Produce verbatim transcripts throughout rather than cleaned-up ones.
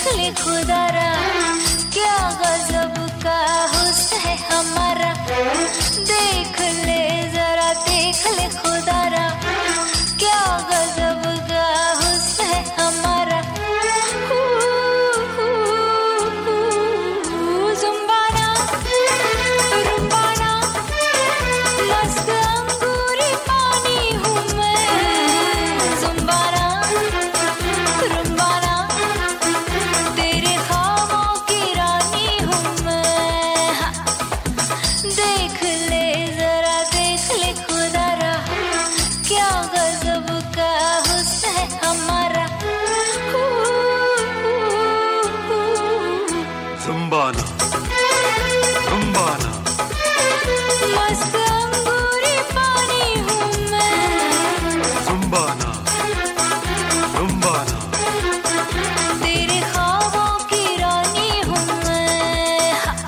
ले खुदारा, क्या गजब का हुस्न है हमारा। देख ले जरा देख ले खुदारा, क्या गजब का हुस्न है हमारा। जुम्बाना रुम्बाना मस्त अंगूरी पानी हूँ मैं। जुम्बाना रुम्बाना तेरे ख्वाबों की रानी हूँ मैं। देख ले जरा देख ले खुदारा, क्या गजब का हुस्न है हमारा। जुम्बाना रुम्बाना मस्त अंगूरी पानी हूँ मैं। जुम्बाना रुम्बाना तेरे ख्वाबों की रानी हूँ मैं।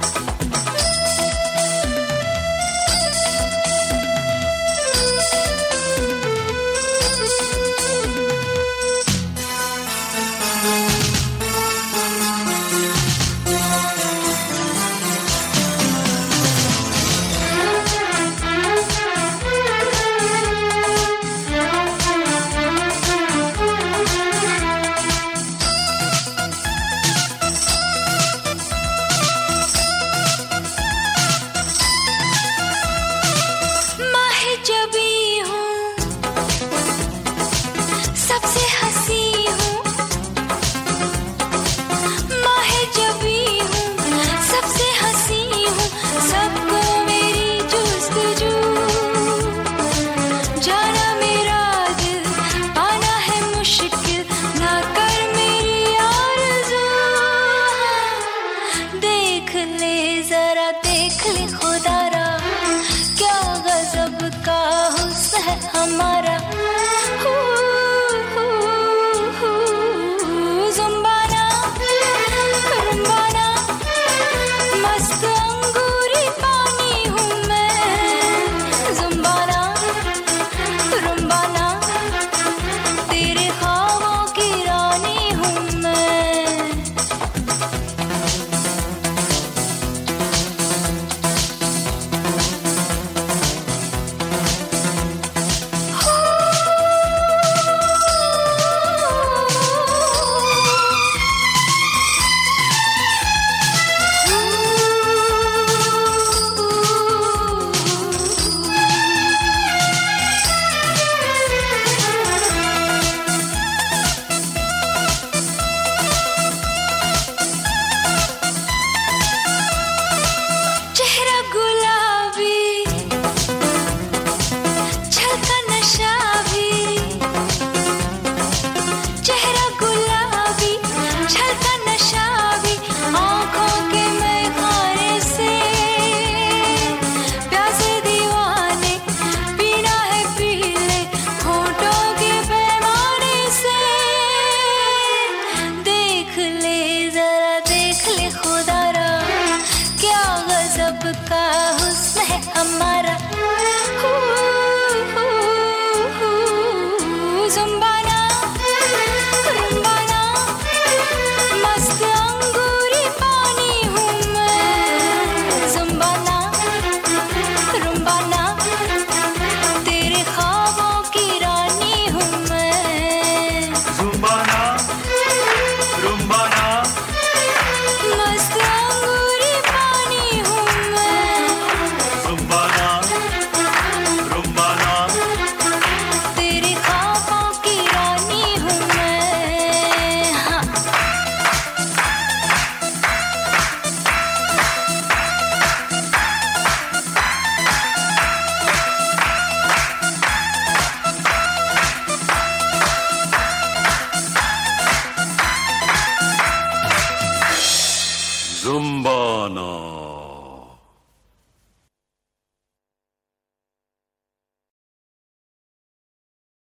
माहे जबी हूँ सबसे हंसी हूँ। माहे जबी हूँ सबसे हंसी हूँ। सबको मेरी जुस्तजू, जाना मेरा दिल पाना है मुश्किल, ना कर मेरी आरज़ू। देख ले जरा देख ले खुदारा, क्या गजब का हुस्न है हमारा।